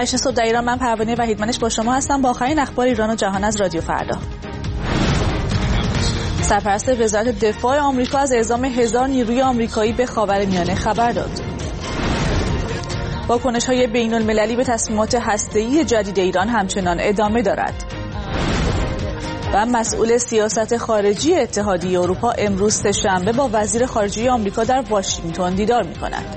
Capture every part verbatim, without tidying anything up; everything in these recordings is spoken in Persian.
هشت صبح در ایران. من پروانه وحیدمنش با شما هستم با آخرین اخبار ایران و جهان از رادیو فردا. سرپرست وزارت دفاع آمریکا از اعزام هزار نیروی آمریکایی به خاورمیانه خبر داد. واکنش‌های بین‌المللی به تصمیمات هسته‌ای جدید ایران همچنان ادامه دارد. و مسئول سیاست خارجی اتحادیه اروپا امروز سه‌شنبه با وزیر خارجه آمریکا در واشنگتن دیدار می‌کند.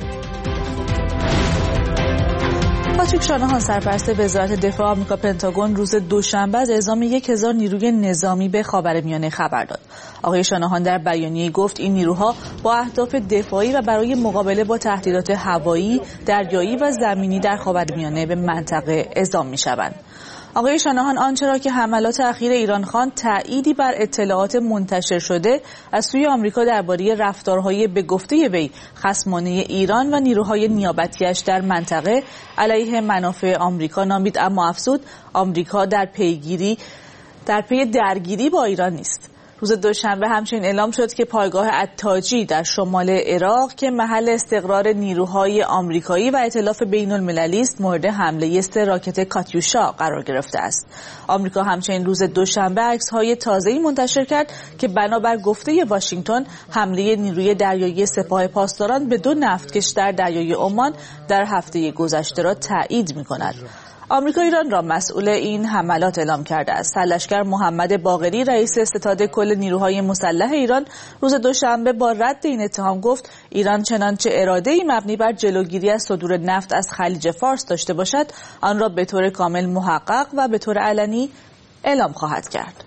پاتریک شاناهان سرپرست وزارت دفاع آمریکا پنتاگون روز دوشنبه از اعزام یک هزار نیروی نظامی به خاورمیانه خبر داد. آقای شاناهان در بیانیه‌ای گفت این نیروها با اهداف دفاعی و برای مقابله با تهدیدات هوایی، دریایی و زمینی در خاورمیانه به منطقه اعزام می‌شوند. آقای شاناهان آنچه را که حملات اخیر ایران خواند تأییدی بر اطلاعات منتشر شده از سوی آمریکا درباره رفتارهای به گفته وی خصمانه ایران و نیروهای نیابتیش در منطقه علیه منافع آمریکا نامید، اما افزود آمریکا در پیگیری در پی درگیری با ایران نیست. روز دوشنبه همچنین اعلام شد که پایگاه التاجی در شمال عراق که محل استقرار نیروهای آمریکایی و ائتلاف بین‌المللی است مورد حمله است راکت کاتیوشا قرار گرفته است. آمریکا همچنین روز دوشنبه عکس‌های تازه‌ای منتشر کرد که بنابر گفته واشنگتن حمله نیروی دریایی سپاه پاسداران به دو نفتکش در دریای عمان در هفته گذشته را تایید می‌کند. آمریکا ایران را مسئول این حملات اعلام کرده است. سرلشکر محمد باقری رئیس ستاد کل نیروهای مسلح ایران روز دوشنبه با رد این اتهام گفت ایران چنانچه اراده‌ای مبنی بر جلوگیری از صدور نفت از خلیج فارس داشته باشد آن را به طور کامل محقق و به طور علنی اعلام خواهد کرد.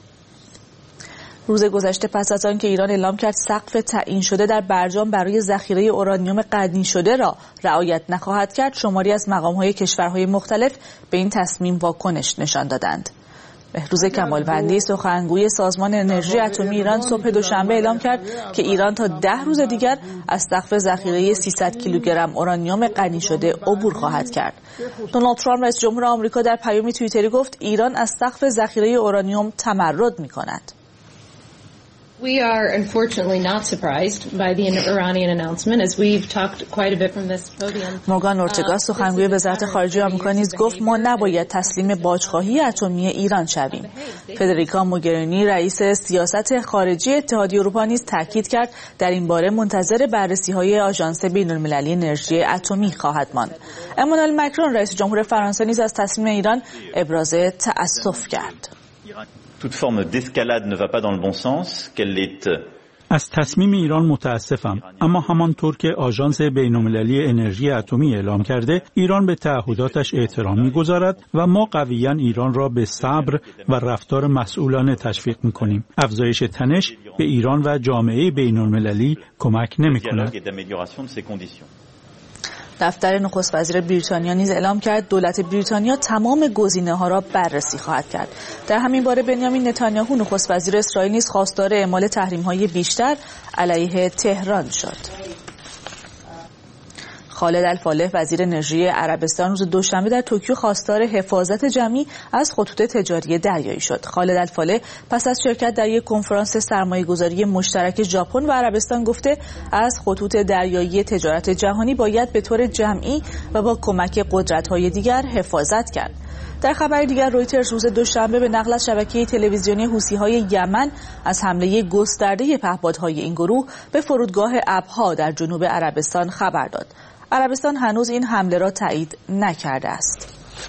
روز گذشته پس از آن که ایران اعلام کرد سقف تعیین شده در برجام برای ذخیره اورانیوم غنی شده را رعایت نخواهد کرد، شماری از مقام‌های کشورهای مختلف به این تصمیم واکنش نشان دادند. بهروز کمالوندی سخنگوی سازمان انرژی اتمی ایران صبح دوشنبه اعلام کرد که ایران تا ده روز دیگر از سقف ذخیره سیصد کیلوگرم اورانیوم غنی شده عبور خواهد کرد. دونالد ترامپ رئیس جمهور آمریکا در پیامی توییتری گفت ایران از سقف ذخیره اورانیوم تمرد می‌کند. We are unfortunately not surprised by the Iranian announcement as we've talked quite a bit from this podium. مورگان اورتگا سخنگوی وزارت خارجه آمریکا نیز گفت ما نباید تسلیم باجخواهی اتمی ایران شویم. فدریکا موگرینی رئیس سیاست خارجی اتحادیه اروپا نیز تاکید کرد در این باره منتظر بررسی‌های آژانس بین‌المللی انرژی اتمی خواهد ماند. امانوئل مکرون رئیس جمهور فرانسه نیز از تصمیم ایران ابراز تأسف کرد. Toute forme d'escalade ne va pas dans le bon sens, qu'elle est از تصمیم ایران متاسفم، اما همانطور که آژانس بین‌المللی انرژی اتمی اعلام کرده ایران به تعهداتش احترام می‌گذارد و ما قویاً ایران را به صبر و رفتار مسئولانه تشویق می‌کنیم. افزایش تنش به ایران و جامعه بین‌المللی کمک نمی‌کند. دفتر نخست وزیر بریتانیا نیز اعلام کرد دولت بریتانیا تمام گزینه‌ها را بررسی خواهد کرد. در همین باره بنیامین نتانیاهو نخست وزیر اسرائیل نیز خواستار اعمال تحریم‌های بیشتر علیه تهران شد. خالد الفالح وزیر انرژی عربستان روز دوشنبه در توکیو خواستار حفاظت جمعی از خطوط تجاری دریایی شد. خالد الفالح پس از شرکت در یک کنفرانس سرمایه‌گذاری مشترک ژاپن و عربستان گفته از خطوط دریایی تجارت جهانی باید به طور جمعی و با کمک قدرت‌های دیگر حفاظت کرد. در خبر دیگر رویترز روز دوشنبه به نقل از شبکه تلویزیونی حوثی‌های یمن از حمله گسترده پهپادهای این گروه به فرودگاه ابها در جنوب عربستان خبر داد. عربستان هنوز این حمله را تایید نکرده است.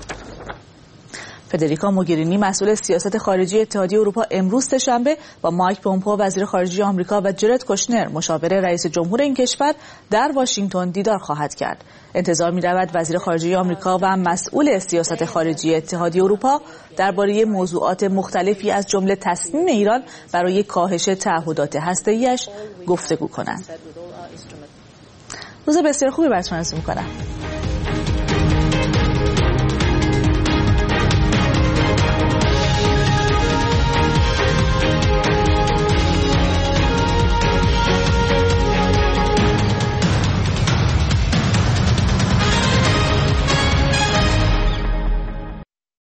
فدریکا موگرینی مسئول سیاست خارجی اتحادیه اروپا امروز سه‌شنبه با مایک پومپئو وزیر خارجه آمریکا و جرد کوشنر مشاور رئیس جمهور این کشور در واشنگتن دیدار خواهد کرد. انتظار می‌رود وزیر خارجه آمریکا و مسئول سیاست خارجی اتحادیه اروپا درباره موضوعات مختلفی از جمله تصمیم ایران برای کاهش تعهدات هسته‌ایش گفتگو کنند. روز بسیار خوبی براتون آرزو می‌کنم.